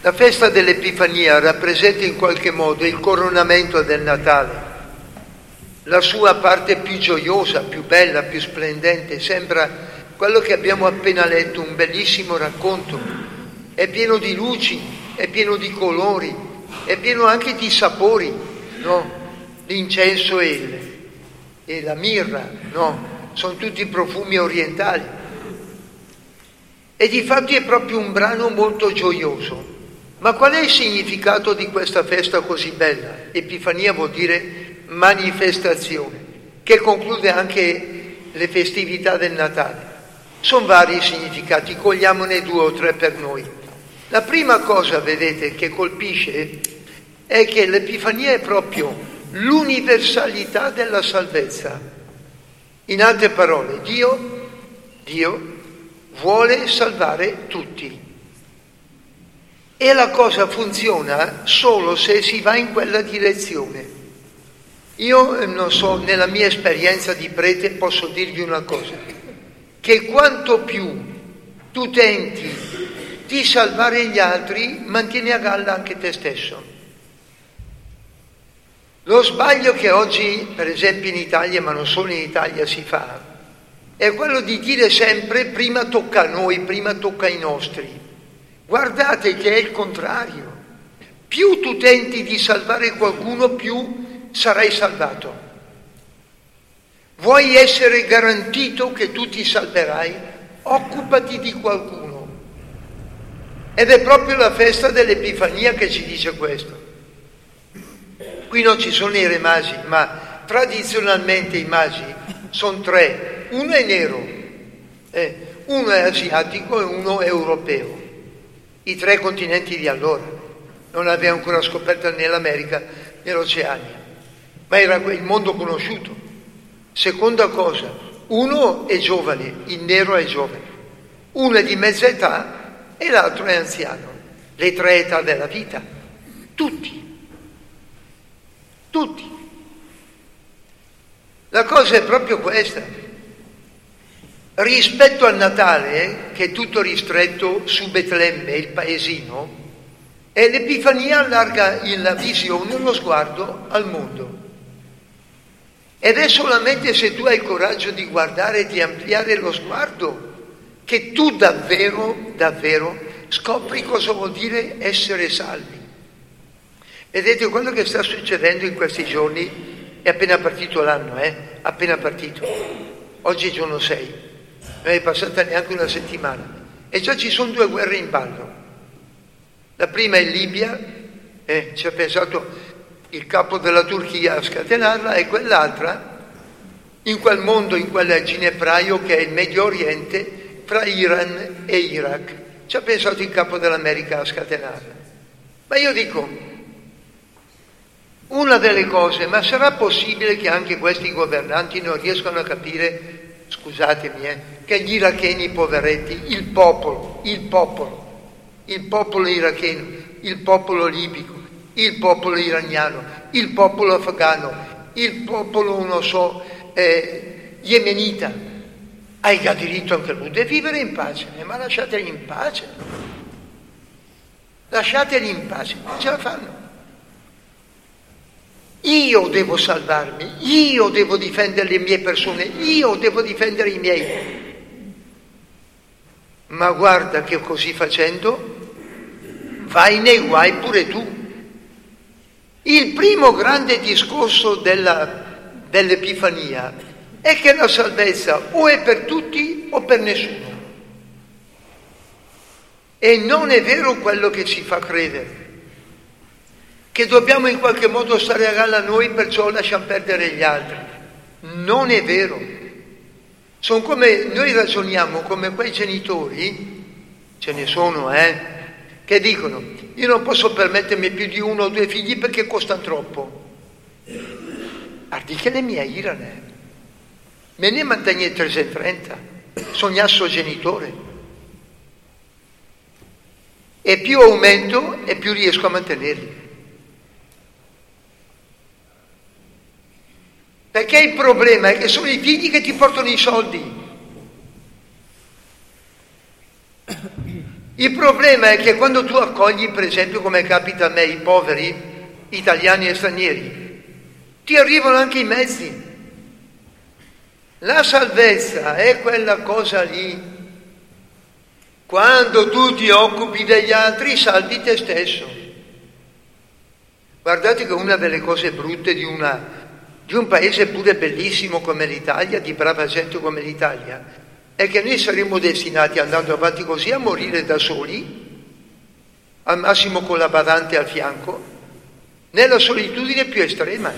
La festa dell'Epifania rappresenta in qualche modo il coronamento del Natale. La sua parte più gioiosa, più bella, più splendente, sembra quello che abbiamo appena letto, un bellissimo racconto. È pieno di luci, è pieno di colori, è pieno anche di sapori, no? L'incenso e la mirra, no? Sono tutti profumi orientali. E difatti è proprio un brano molto gioioso. Ma qual è il significato di questa festa così bella? Epifania vuol dire manifestazione, che conclude anche le festività del Natale. Sono vari i significati, cogliamone 2 o 3 per noi. La prima cosa, vedete, che colpisce è che l'Epifania è proprio l'universalità della salvezza. In altre parole, Dio vuole salvare tutti. E la cosa funziona solo se si va in quella direzione. Io non so, nella mia esperienza di prete posso dirvi una cosa, che quanto più tu tenti di salvare gli altri, mantieni a galla anche te stesso. Lo sbaglio che oggi, per esempio in Italia, ma non solo in Italia, si fa, è quello di dire sempre prima tocca a noi, prima tocca ai nostri. Guardate che è il contrario. Più tu tenti di salvare qualcuno, più sarai salvato. Vuoi essere garantito che tu ti salverai? Occupati di qualcuno. Ed è proprio la festa dell'Epifania che ci dice questo. Qui non ci sono i re magi, ma tradizionalmente i magi sono 3. Uno è nero, uno è asiatico e uno è europeo. I 3 continenti di allora. Non aveva ancora scoperto né l'America né l'Oceania, ma era il mondo conosciuto. Seconda cosa, uno è giovane, il nero è giovane, uno è di mezza età e l'altro è anziano. Le 3 età della vita, tutti. La cosa è proprio questa. Rispetto al Natale, che è tutto ristretto su Betlemme, il paesino, e l'Epifania allarga la visione, lo sguardo al mondo. Ed è solamente se tu hai il coraggio di guardare e di ampliare lo sguardo che tu davvero scopri cosa vuol dire essere salvi. Vedete, quello che sta succedendo in questi giorni è appena partito l'anno, appena partito. Oggi è giorno 6, non è passata neanche una settimana e già ci sono 2 guerre in ballo. La prima è in Libia, ci ha pensato il capo della Turchia a scatenarla, e quell'altra in quel mondo, in quel ginepraio che è il Medio Oriente, fra Iran e Iraq. Ci ha pensato il capo dell'America a scatenarla. Ma io dico, una delle cose, ma sarà possibile che anche questi governanti non riescano a capire, scusatemi, che gli iracheni poveretti, il popolo iracheno, il popolo libico, il popolo iraniano, il popolo afghano, il popolo, non so, yemenita, hai diritto anche lui di vivere in pace, ma lasciateli in pace. Lasciateli in pace, non ce la fanno. Io devo salvarmi, io devo difendere le mie persone, io devo difendere i miei. Ma guarda che così facendo vai nei guai pure tu. Il primo grande discorso dell'Epifania è che la salvezza o è per tutti o per nessuno. E non è vero quello che ci fa credere, che dobbiamo in qualche modo stare a galla noi, perciò lasciamo perdere gli altri. Non è vero. Sono come, noi ragioniamo come quei genitori, ce ne sono, che dicono, io non posso permettermi più di 1 o 2 figli perché costano troppo. Guardi che le mie irane, me ne mantengo 330, sognasso genitore. E più aumento e più riesco a mantenerli. Perché il problema è che sono i figli che ti portano i soldi. Il problema è che quando tu accogli, per esempio, come capita a me, i poveri, italiani e stranieri, ti arrivano anche i mezzi. La salvezza è quella cosa lì. Quando tu ti occupi degli altri, salvi te stesso. Guardate che una delle cose brutte di un paese pure bellissimo come l'Italia, di brava gente come l'Italia, è che noi saremmo destinati, andando avanti così, a morire da soli, al massimo con la badante al fianco, nella solitudine più estrema.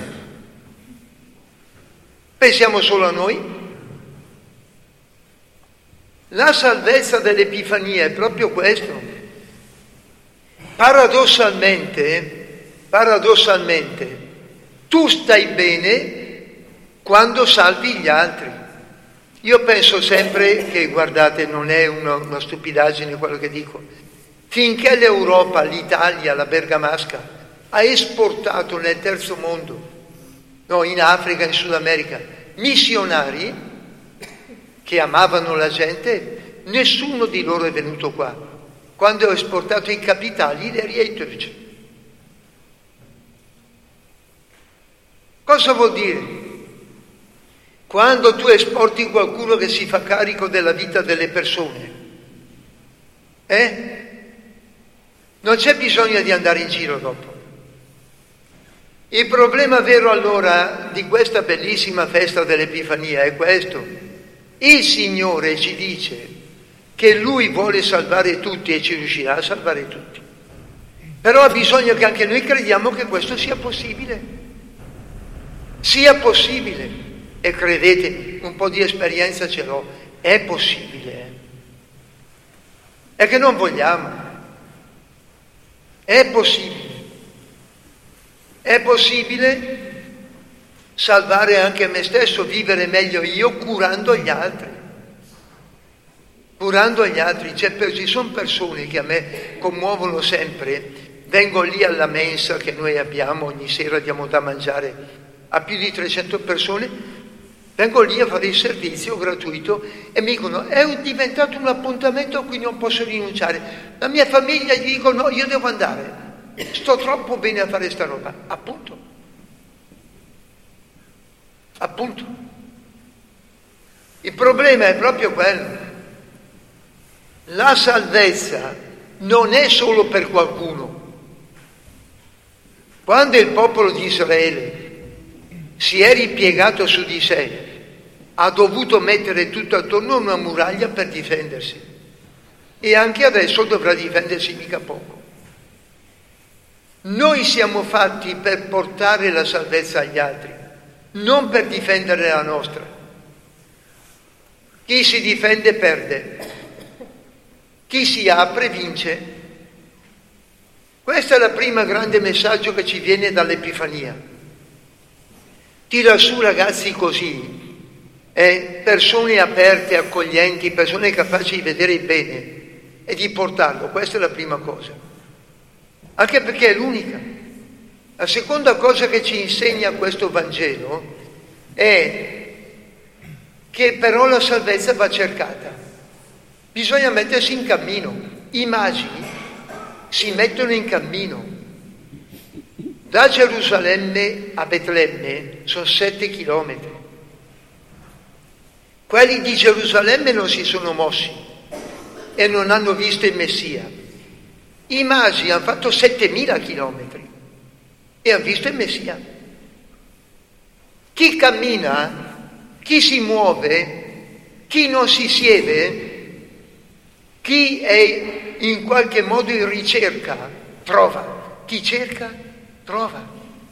Pensiamo solo a noi. La salvezza dell'Epifania è proprio questo. Paradossalmente, tu stai bene quando salvi gli altri. Io penso sempre che, guardate, non è una stupidaggine quello che dico, finché l'Europa, l'Italia, la bergamasca, ha esportato nel terzo mondo, no, in Africa, in Sud America, missionari che amavano la gente, nessuno di loro è venuto qua. Quando ho esportato i capitali, le Reitertje. Cosa vuol dire? Quando tu esporti qualcuno che si fa carico della vita delle persone, non c'è bisogno di andare in giro dopo. Il problema vero allora di questa bellissima festa dell'Epifania è questo. Il Signore ci dice che Lui vuole salvare tutti e ci riuscirà a salvare tutti. Però ha bisogno che anche noi crediamo che questo sia possibile. Sia possibile. E credete, un po' di esperienza ce l'ho, è possibile. È che non vogliamo. È possibile. È possibile salvare anche me stesso, vivere meglio io curando gli altri. Curando gli altri. Ci sono persone che a me commuovono sempre. Vengo lì alla mensa che noi abbiamo, ogni sera diamo da mangiare a più di 300 persone. Vengo lì a fare il servizio gratuito e mi dicono è diventato un appuntamento a cui non posso rinunciare. La mia famiglia gli dico no, io devo andare, sto troppo bene a fare sta roba. Appunto. Il problema è proprio quello. La salvezza non è solo per qualcuno. Quando il popolo di Israele si è ripiegato su di sé, ha dovuto mettere tutto attorno a una muraglia per difendersi. E anche adesso dovrà difendersi mica poco. Noi siamo fatti per portare la salvezza agli altri, non per difendere la nostra. Chi si difende perde, chi si apre vince. Questo è il primo grande messaggio che ci viene dall'Epifania. Tira su ragazzi così, persone aperte, accoglienti, persone capaci di vedere il bene e di portarlo. Questa è la prima cosa, anche perché è l'unica. La seconda cosa che ci insegna questo Vangelo è che però la salvezza va cercata, bisogna mettersi in cammino. I magi si mettono in cammino. Da Gerusalemme a Betlemme sono 7 chilometri. Quelli di Gerusalemme non si sono mossi e non hanno visto il Messia. I magi hanno fatto 7.000 chilometri e hanno visto il Messia. Chi cammina, chi si muove, chi non si siede, chi è in qualche modo in ricerca, trova. Chi cerca, trova.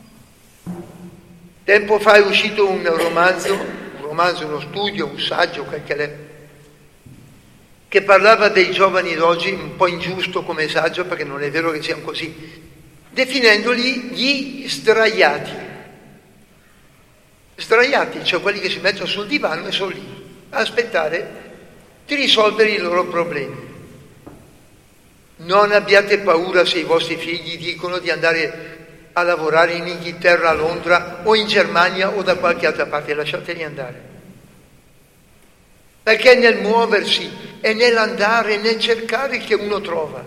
Tempo fa è uscito un romanzo, uno studio, un saggio, che parlava dei giovani d'oggi, un po' ingiusto come saggio perché non è vero che siano così, definendoli gli sdraiati, cioè quelli che si mettono sul divano e sono lì a aspettare di risolvere i loro problemi. Non abbiate paura se i vostri figli dicono di andare a lavorare in Inghilterra, a Londra o in Germania o da qualche altra parte, lasciateli andare. Perché nel muoversi è nell'andare, nel cercare che uno trova.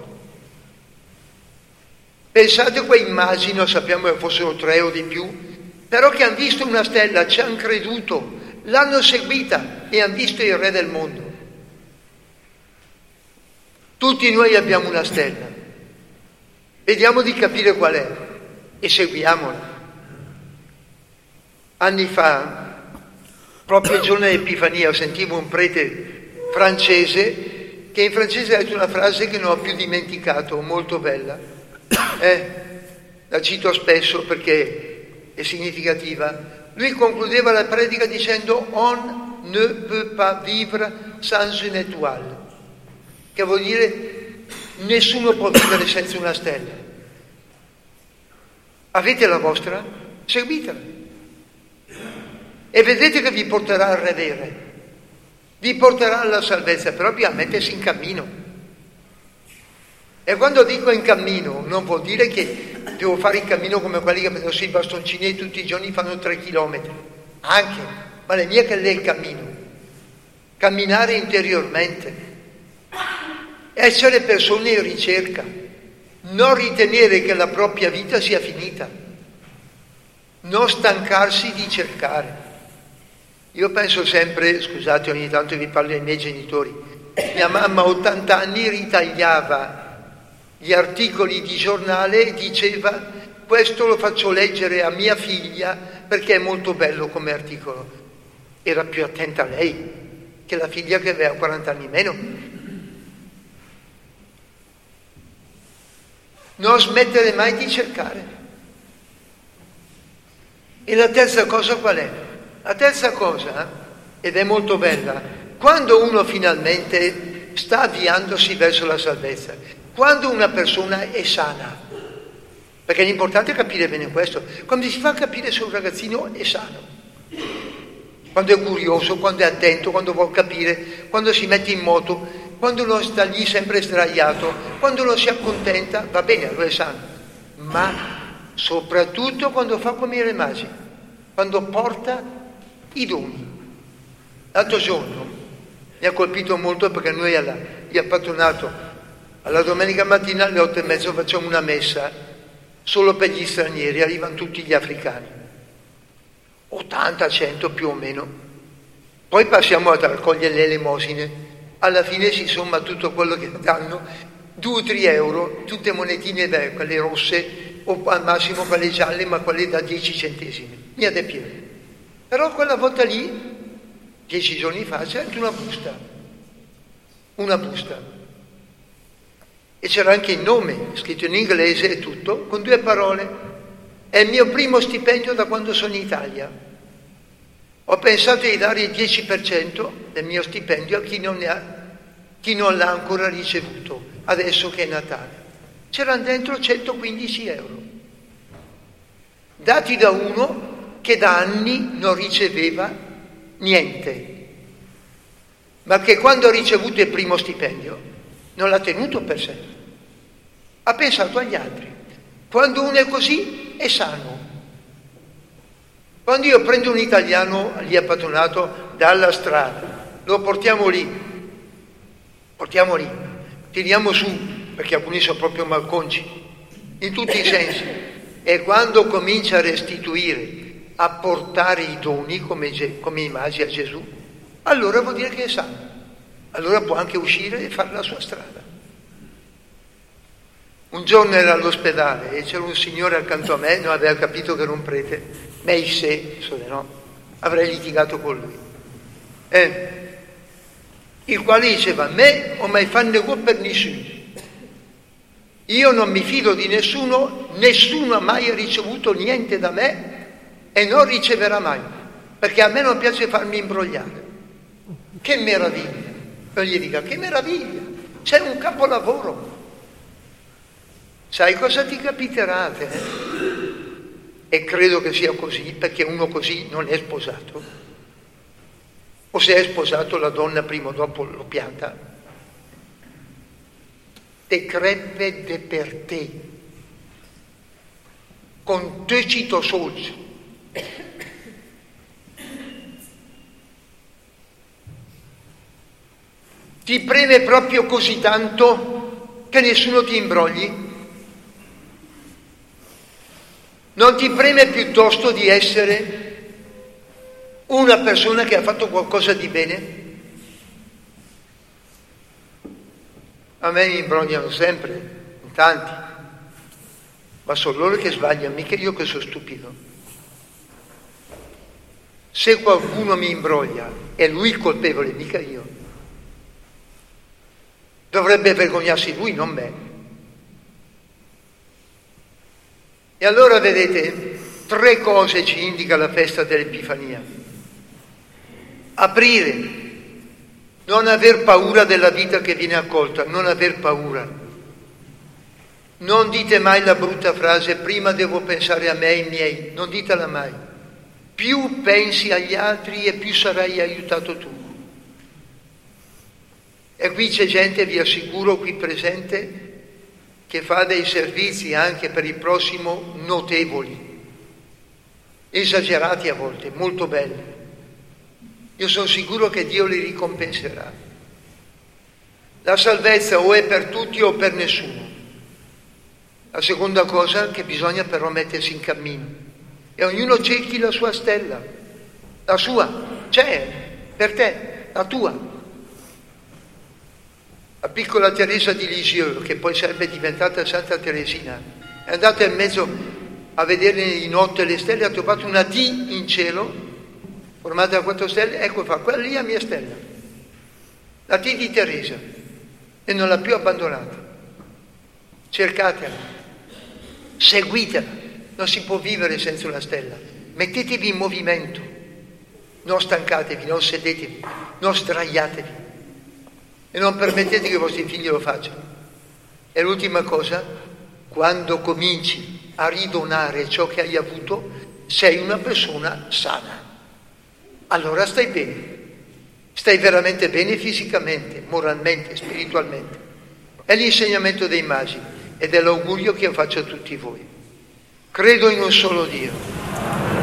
Pensate a quei immagini, sappiamo che fossero 3 o di più, però che hanno visto una stella, ci hanno creduto, l'hanno seguita e hanno visto il Re del mondo. Tutti noi abbiamo una stella, vediamo di capire qual è e seguiamola. Anni fa, proprio il giorno dell'Epifania, sentivo un prete francese che in francese ha detto una frase che non ho più dimenticato, molto bella. La cito spesso perché è significativa. Lui concludeva la predica dicendo «On ne peut pas vivre sans une étoile», che vuol dire nessuno può vivere senza una stella. Avete la vostra? Seguitela. E vedete che vi porterà al redere, vi porterà alla salvezza, però bisogna mettersi in cammino. E quando dico in cammino non vuol dire che devo fare il cammino come quelli che prendono sui bastoncini e tutti i giorni fanno 3 chilometri, anche, ma le mie che è il cammino, camminare interiormente, essere persone in ricerca, non ritenere che la propria vita sia finita, non stancarsi di cercare. Io penso sempre, scusate ogni tanto vi parlo ai miei genitori, mia mamma a 80 anni ritagliava gli articoli di giornale e diceva questo lo faccio leggere a mia figlia perché è molto bello come articolo. Era più attenta lei che la figlia che aveva 40 anni meno. Non smettere mai di cercare. E la terza cosa qual è? La terza cosa, ed è molto bella, quando uno finalmente sta avviandosi verso la salvezza, quando una persona è sana, perché l'importante è capire bene questo, quando si fa capire se un ragazzino è sano, quando è curioso, quando è attento, quando vuol capire, quando si mette in moto, quando non sta lì sempre sdraiato, quando non si accontenta, va bene, allora è sano, ma soprattutto quando fa come i re magi, quando porta i doni. L'altro giorno mi ha colpito molto perché noi gli al patronato alla domenica mattina alle 8:30 facciamo una messa solo per gli stranieri, arrivano tutti gli africani, 80, 100 più o meno, poi passiamo a raccogliere le elemosine, alla fine si somma tutto quello che danno, 2-3 euro, tutte monetine quelle rosse o al massimo quelle gialle, ma quelle da 10 centesimi, mia de piede. Però quella volta lì, 10 giorni fa, c'era anche una busta, e c'era anche il nome, scritto in inglese e tutto, con 2 parole. È il mio primo stipendio da quando sono in Italia. Ho pensato di dare il 10% del mio stipendio a chi non l'ha ancora ricevuto, adesso che è Natale. C'erano dentro 115 euro, dati da uno che da anni non riceveva niente, ma che quando ha ricevuto il primo stipendio non l'ha tenuto per sé, ha pensato agli altri. Quando uno è così è sano. Quando io prendo un italiano lì a patronato dalla strada, lo portiamo lì, tiriamo su, perché alcuni sono proprio malconci, in tutti i sensi, e quando comincia a restituire, a portare i doni come i magi a Gesù, allora vuol dire che è sano, allora può anche uscire e fare la sua strada. Un giorno era all'ospedale e c'era un signore accanto a me, non aveva capito che era un prete, no, avrei litigato con lui, il quale diceva: me non mai fanno go per nessuno, io non mi fido di nessuno ha mai ricevuto niente da me e non riceverà mai, perché a me non piace farmi imbrogliare. Che meraviglia! Non gli dica, che meraviglia! C'è un capolavoro. Sai cosa ti capiterà a te? E credo che sia così, perché uno così non è sposato. O se è sposato la donna prima o dopo lo pianta. Te crepe de per te, con te cito solci. Ti preme proprio così tanto che nessuno ti imbrogli? Non ti preme piuttosto di essere una persona che ha fatto qualcosa di bene? A me mi imbrogliano sempre, in tanti, ma sono loro che sbagliano, mica io che sono stupido. Se qualcuno mi imbroglia, è lui il colpevole, mica io. Dovrebbe vergognarsi lui, non me. E allora vedete, 3 cose ci indica la festa dell'Epifania. Aprire, non aver paura della vita che viene accolta, non aver paura. Non dite mai la brutta frase, prima devo pensare a me e ai miei, non ditela mai. Più pensi agli altri e più sarai aiutato tu. E qui c'è gente, vi assicuro, qui presente, che fa dei servizi anche per il prossimo notevoli, esagerati a volte, molto belli. Io sono sicuro che Dio li ricompenserà. La salvezza o è per tutti o per nessuno. La seconda cosa che bisogna però mettersi in cammino e ognuno cerchi la sua stella, la sua, c'è per te, la tua. La piccola Teresa di Lisieux, che poi sarebbe diventata Santa Teresina, è andata in mezzo a vedere di notte le stelle, ha trovato una T in cielo, formata da 4 stelle, ecco fa, quella lì è la mia stella, la T di Teresa, e non l'ha più abbandonata. Cercatela, seguitela, non si può vivere senza una stella, mettetevi in movimento, non stancatevi, non sedetevi, non sdraiatevi. E non permettete che i vostri figli lo facciano. E l'ultima cosa, quando cominci a ridonare ciò che hai avuto, sei una persona sana. Allora stai bene. Stai veramente bene fisicamente, moralmente, spiritualmente. È l'insegnamento dei magi ed è l'augurio che io faccio a tutti voi. Credo in un solo Dio.